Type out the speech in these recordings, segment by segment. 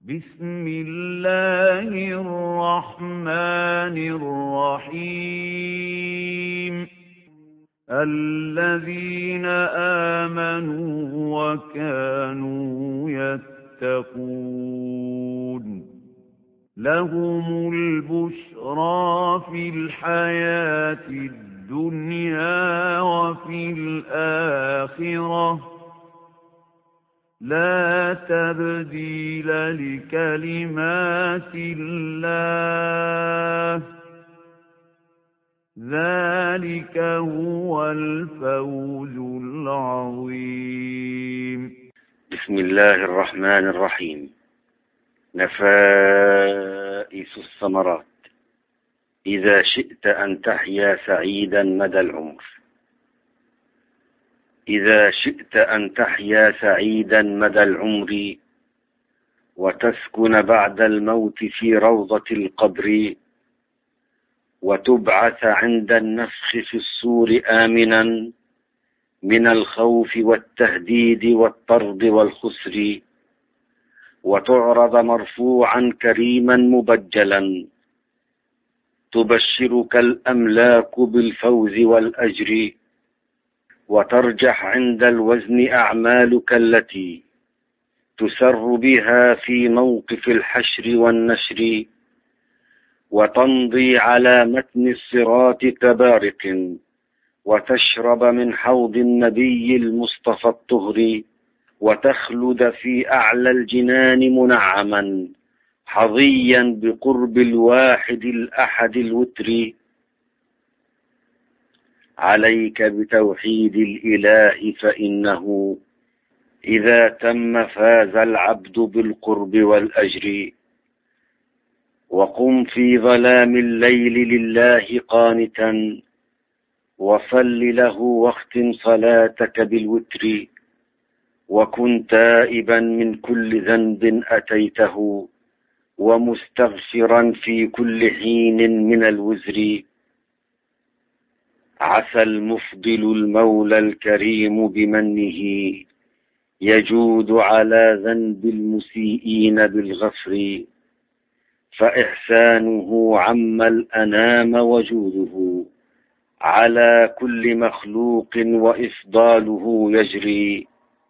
بسم الله الرحمن الرحيم الذين آمنوا وكانوا يتقون لهم البشرى في الحياة الدنيا وفي الآخرة لا تبديل لكلمات الله ذلك هو الفوز العظيم. بسم الله الرحمن الرحيم. نفائس الثمرات. إذا شئت أن تحيا سعيدا مدى العمر، إذا شئت أن تحيا سعيدا مدى العمر وتسكن بعد الموت في روضة القبر وتبعث عند النفخ في الصور آمنا من الخوف والتهديد والطرد والخسر، وتعرض مرفوعا كريما مبجلا تبشرك الأملاك بالفوز والأجر، وترجح عند الوزن أعمالك التي تسر بها في موقف الحشر والنشر، وتمضي على متن الصراط كبارق وتشرب من حوض النبي المصطفى الطهر، وتخلد في أعلى الجنان منعما حظيا بقرب الواحد الأحد الوتر. عليك بتوحيد الإله فإنه إذا تم فاز العبد بالقرب والأجر، وقم في ظلام الليل لله قانتا وصل له واختم صلاتك بالوتر، وكن تائبا من كل ذنب أتيته ومستغفرا في كل حين من الوزر. عسى المفضل المولى الكريم بمنه يجود على ذنب المسيئين بالغفر، فإحسانه عم الأنام وجوده على كل مخلوق وإفضاله يجري.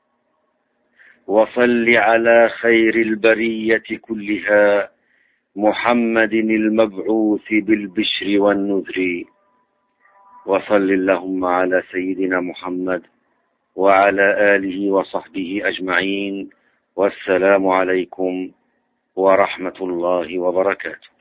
وصل على خير البرية كلها محمد المبعوث بالبشر والنذر. وصل اللهم على سيدنا محمد وعلى آله وصحبه أجمعين، والسلام عليكم ورحمة الله وبركاته.